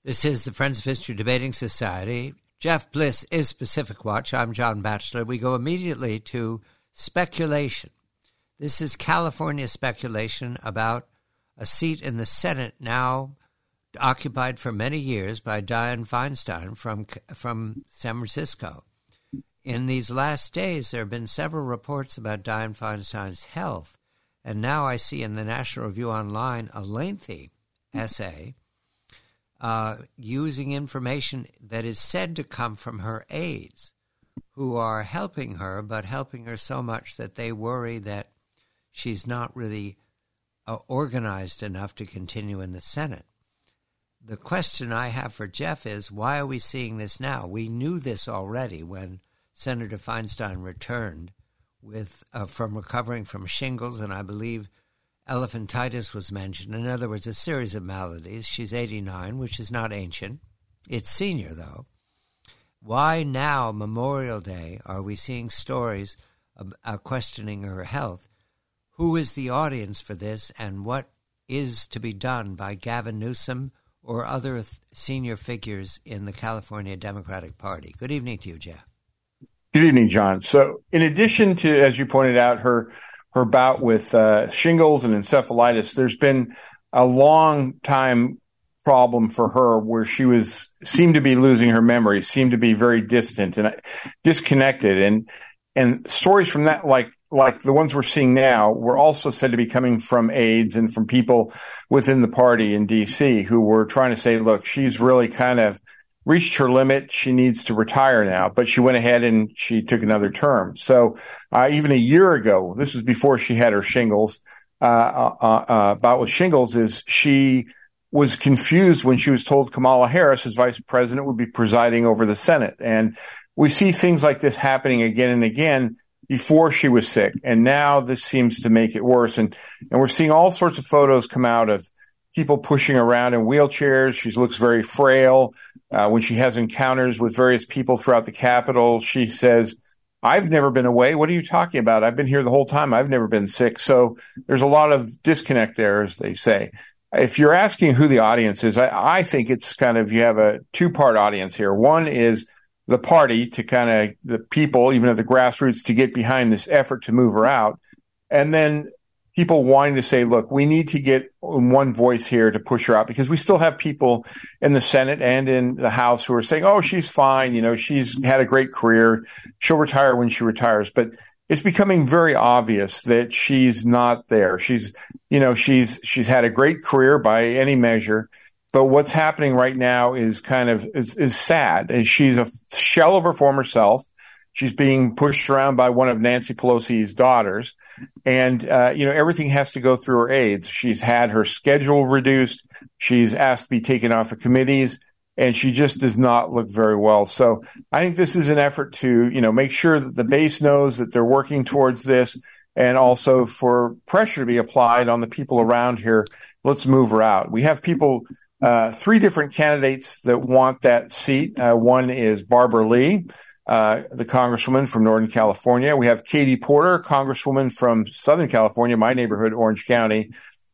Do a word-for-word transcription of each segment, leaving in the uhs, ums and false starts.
This is the Friends of History Debating Society. Jeff Bliss is Pacific Watch. I'm John Batchelor. We go immediately to speculation. This is California speculation about a seat in the Senate now occupied for many years by Dianne Feinstein from, from San Francisco. In these last days, there have been several reports about Dianne Feinstein's health, and now I see in the National Review Online a lengthy essay Uh, using information that is said to come from her aides, who are helping her, but helping her so much that they worry that she's not really uh, organized enough to continue in the Senate. The question I have for Jeff is, why are we seeing this now? We knew this already when Senator Feinstein returned with uh, from recovering from shingles, and I believe elephantitis was mentioned. In other words, a series of maladies. She's eighty-nine, which is not ancient. It's senior, though. Why now, Memorial Day, are we seeing stories uh, questioning her health? Who is the audience for this, and what is to be done by Gavin Newsom or other th- senior figures in the California Democratic Party? Good evening to you, Jeff. Good evening, John. So in addition to, as you pointed out, her her bout with uh, shingles and encephalitis, there's been a long time problem for her where she was seemed to be losing her memory, seemed to be very distant and disconnected. And and stories from that, like like the ones we're seeing now, were also said to be coming from aides and from people within the party in D C who were trying to say, look, she's really kind of reached her limit. She needs to retire now, but she went ahead and she took another term. So uh, even a year ago, this was before she had her shingles, uh, uh, uh, about with shingles is she was confused when she was told Kamala Harris, as vice president, would be presiding over the Senate. And we see things like this happening again and again before she was sick. And now this seems to make it worse. And, and we're seeing all sorts of photos come out of people pushing around in wheelchairs. She looks very frail. Uh, when she has encounters with various people throughout the Capitol, she says, I've never been away. What are you talking about? I've been here the whole time. I've never been sick. So there's a lot of disconnect there, as they say. If you're asking who the audience is, I, I think it's kind of, you have a two-part audience here. One is the party, to kind of the people, even at the grassroots, to get behind this effort to move her out. And then people wanting to say, look, we need to get one voice here to push her out, because we still have people in the Senate and in the House who are saying, oh, she's fine. You know, she's had a great career. She'll retire when she retires. But it's becoming very obvious that she's not there. She's, you know, she's, she's had a great career by any measure. But what's happening right now is kind of, is, is sad. And she's a shell of her former self. She's being pushed around by one of Nancy Pelosi's daughters. And, uh, you know, everything has to go through her aides. She's had her schedule reduced. She's asked to be taken off of committees, and she just does not look very well. So I think this is an effort to, you know, make sure that the base knows that they're working towards this, and also for pressure to be applied on the people around here. Let's move her out. We have people, uh, three different candidates that want that seat. Uh, one is Barbara Lee, Uh, the congresswoman from Northern California. We have Katie Porter, congresswoman from Southern California, my neighborhood, Orange County.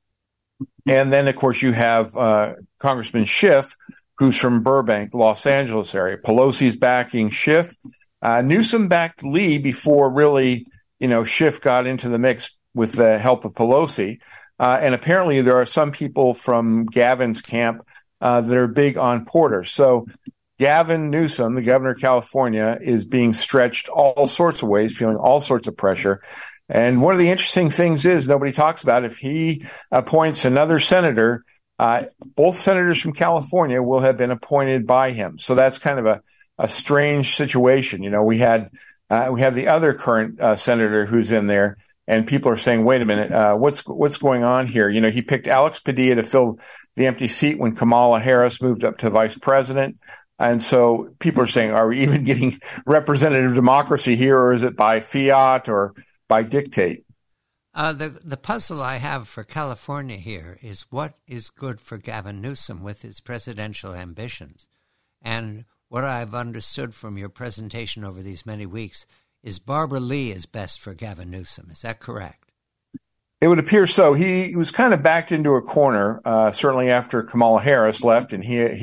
And then, of course, you have uh, Congressman Schiff, who's from Burbank, Los Angeles area. Pelosi's backing Schiff. Uh, Newsom backed Lee before really, you know, Schiff got into the mix with the help of Pelosi. Uh, and apparently there are some people from Gavin's camp uh, that are big on Porter. So Gavin Newsom, the governor of California, is being stretched all sorts of ways, feeling all sorts of pressure. And one of the interesting things is, nobody talks about, if he appoints another senator, uh, both senators from California will have been appointed by him. So that's kind of a, a strange situation. You know, we had uh, we have the other current uh, senator who's in there, and people are saying, wait a minute, uh, what's what's going on here? You know, he picked Alex Padilla to fill the empty seat when Kamala Harris moved up to vice president. And so people are saying, are we even getting representative democracy here, or is it by fiat or by dictate? Uh, the the puzzle I have for California here is what is good for Gavin Newsom with his presidential ambitions. And what I've understood from your presentation over these many weeks is Barbara Lee is best for Gavin Newsom. Is that correct? It would appear so. He, he was kind of backed into a corner, uh, certainly after Kamala Harris left, and he he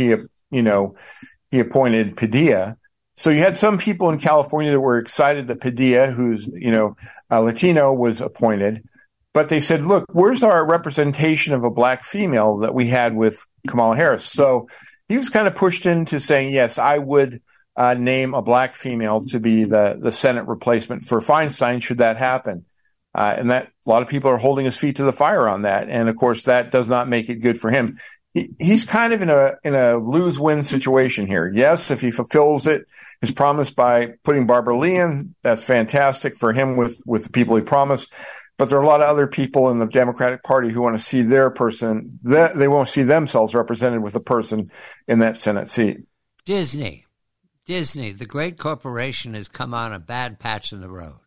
you know, he appointed Padilla. So you had some people in California that were excited that Padilla, who's, you know, uh, Latino, was appointed. But they said, look, where's our representation of a black female that we had with Kamala Harris? So he was kind of pushed into saying, yes, I would uh, name a black female to be the, the Senate replacement for Feinstein, should that happen. Uh, and that a lot of people are holding his feet to the fire on that. And of course, that does not make it good for him. He, he's kind of in a in a lose-win situation here. Yes, if he fulfills it, his promise by putting Barbara Lee in, that's fantastic for him with, with the people he promised. But there are a lot of other people in the Democratic Party who want to see their person, that they won't see themselves represented with a person in that Senate seat. Disney. Disney, the great corporation, has come on a bad patch in the road.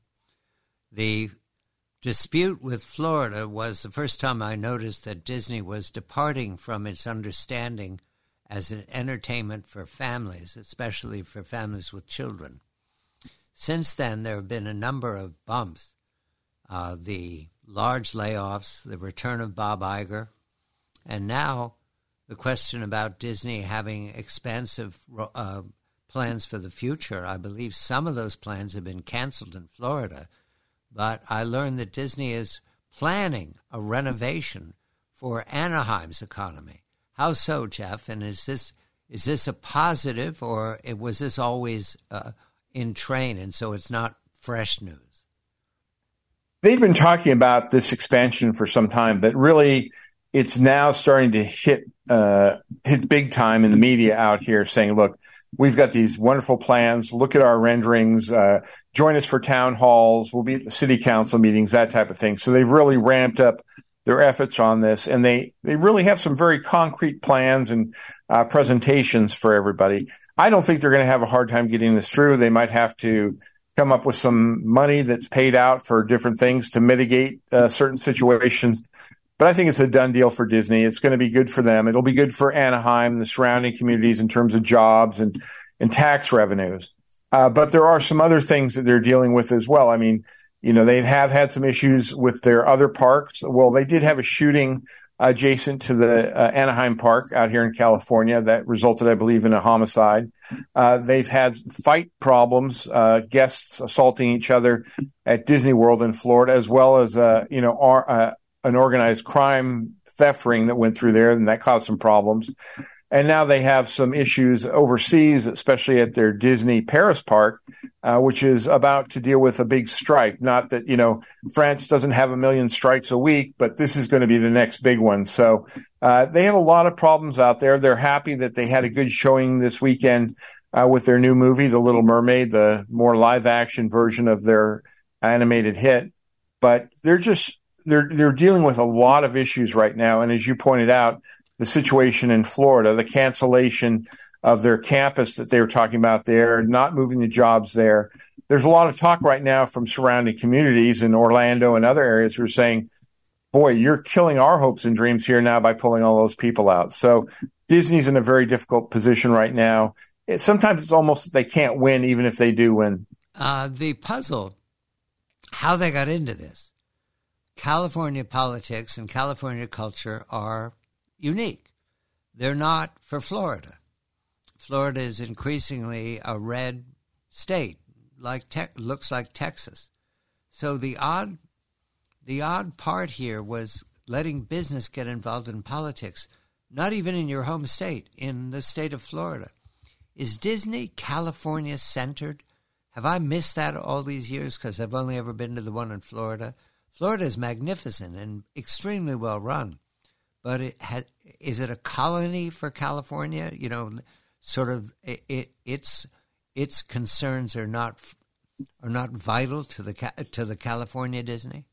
The dispute with Florida was the first time I noticed that Disney was departing from its understanding as an entertainment for families, especially for families with children. Since then, there have been a number of bumps. Uh, the large layoffs, the return of Bob Iger, and now the question about Disney having expansive uh, plans for the future. I believe some of those plans have been canceled in Florida, but I learned that Disney is planning a renovation for Anaheim's economy. How so, Jeff? And is this is this a positive, or was this always uh, in train, and so it's not fresh news? They've been talking about this expansion for some time, but really it's now starting to hit uh, hit big time in the media out here saying, look, we've got these wonderful plans. Look at our renderings. Uh, join us for town halls. We'll be at the city council meetings, that type of thing. So they've really ramped up their efforts on this, and they, they really have some very concrete plans and uh, presentations for everybody. I don't think they're going to have a hard time getting this through. They might have to come up with some money that's paid out for different things to mitigate uh, certain situations. But I think it's a done deal for Disney. It's going to be good for them. It'll be good for Anaheim, the surrounding communities in terms of jobs and, and tax revenues. Uh, but there are some other things that they're dealing with as well. I mean, you know, they have had some issues with their other parks. Well, they did have a shooting adjacent to the uh, Anaheim Park out here in California that resulted, I believe, in a homicide. Uh, they've had fight problems, uh, guests assaulting each other at Disney World in Florida, as well as, uh, you know, our, uh, an organized crime theft ring that went through there, and that caused some problems. And now they have some issues overseas, especially at their Disney Paris park, uh, which is about to deal with a big strike. Not that, you know, France doesn't have a million strikes a week, but this is going to be the next big one. So uh, they have a lot of problems out there. They're happy that they had a good showing this weekend uh, with their new movie, The Little Mermaid, the more live action version of their animated hit. But they're just they're they're dealing with a lot of issues right now. And as you pointed out, the situation in Florida, the cancellation of their campus that they were talking about there, not moving the jobs there. There's a lot of talk right now from surrounding communities in Orlando and other areas who are saying, boy, you're killing our hopes and dreams here now by pulling all those people out. So Disney's in a very difficult position right now. It, sometimes it's almost that they can't win even if they do win. Uh, the puzzle, how they got into this. California politics and California culture are unique. They're not for Florida. Florida is increasingly a red state, like te- looks like Texas. So the odd, the odd part here was letting business get involved in politics, not even in your home state, in the state of Florida. Is Disney California centered? Have I missed that all these years because I've only ever been to the one in Florida? Florida is magnificent and extremely well run. But it ha- is it a colony for California? You know, sort of it, it, its its concerns are not are not vital to the to the California Disney.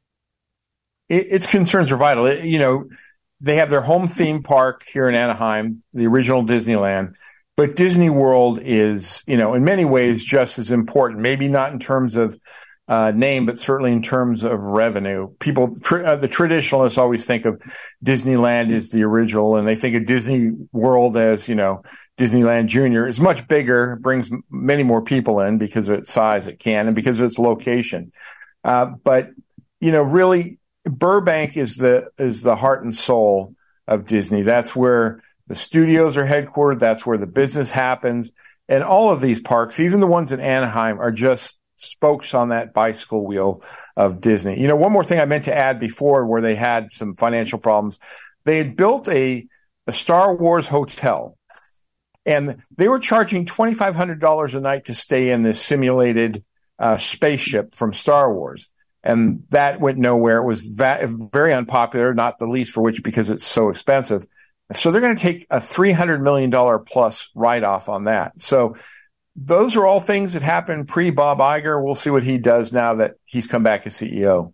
It, its concerns are vital. It, you know, they have their home theme park here in Anaheim, the original Disneyland. But Disney World is, you know, in many ways just as important. Maybe not in terms of Uh, name, but certainly in terms of revenue. People, tr- uh, the traditionalists always think of Disneyland as the original, and they think of Disney World as, you know, Disneyland Junior. It's much bigger, brings m- many more people in because of its size, it can, and because of its location. Uh, but, you know, really, Burbank is the is the heart and soul of Disney. That's where the studios are headquartered. That's where the business happens. And all of these parks, even the ones in Anaheim, are just spokes on that bicycle wheel of Disney. You know, one more thing I meant to add before, where they had some financial problems. They had built a, a Star Wars hotel, and they were charging twenty-five hundred dollars a night to stay in this simulated uh, spaceship from Star Wars. And that went nowhere. It was va- very unpopular, not the least for which because it's so expensive. So they're going to take a three hundred million dollars plus write-off on that. So those are all things that happened pre-Bob Iger. We'll see what he does now that he's come back as C E O.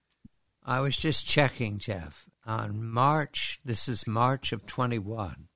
I was just checking, Jeff. On March, this is March of twenty-one,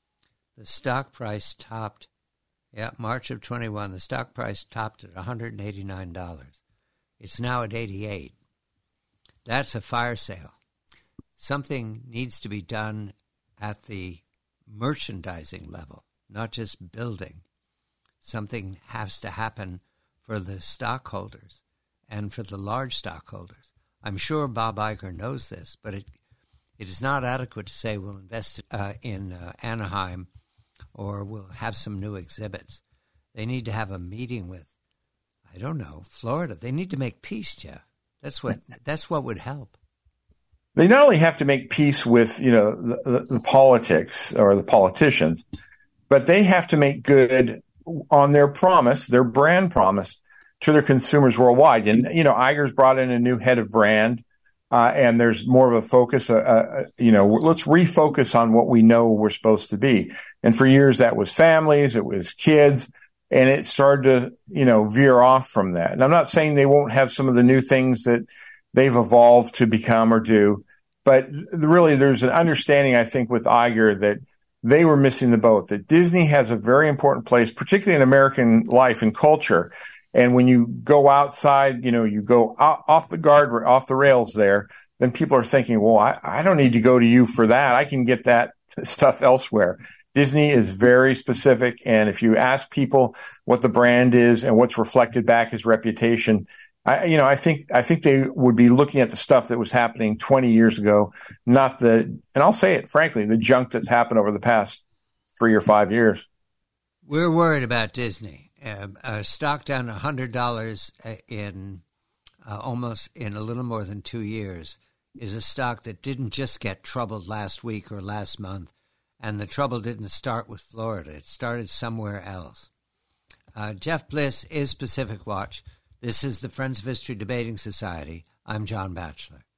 the stock price topped, yeah, March of twenty-one, the stock price topped at one hundred eighty-nine dollars. It's now at eighty-eight. That's a fire sale. Something needs to be done at the merchandising level, not just building. Something has to happen for the stockholders and for the large stockholders. I'm sure Bob Iger knows this, but it it is not adequate to say we'll invest uh, in uh, Anaheim or we'll have some new exhibits. They need to have a meeting with, I don't know, Florida. They need to make peace, Jeff. That's what that's what would help. They not only have to make peace with, you know, the, the, the politics or the politicians, but they have to make good on their promise, their brand promise to their consumers worldwide. And, you know, Iger's brought in a new head of brand, uh, and there's more of a focus, uh, uh, you know, let's refocus on what we know we're supposed to be. And for years, that was families, it was kids, and it started to, you know, veer off from that. And I'm not saying they won't have some of the new things that they've evolved to become or do, but really there's an understanding, I think, with Iger that they were missing the boat, that Disney has a very important place, particularly in American life and culture. And when you go outside, you know, you go off the guard, off the rails there, then people are thinking, well, I, I don't need to go to you for that. I can get that stuff elsewhere. Disney is very specific. And if you ask people what the brand is and what's reflected back as reputation, I, you know, I think, I think they would be looking at the stuff that was happening twenty years ago, not the, and I'll say it frankly, the junk that's happened over the past three or five years. We're worried about Disney. Uh, uh, stock down one hundred dollars in uh, almost in a little more than two years is a stock that didn't just get troubled last week or last month. And the trouble didn't start with Florida. It started somewhere else. Uh, Jeff Bliss is Pacific Watch. This is the Friends of History Debating Society. I'm John Batchelor.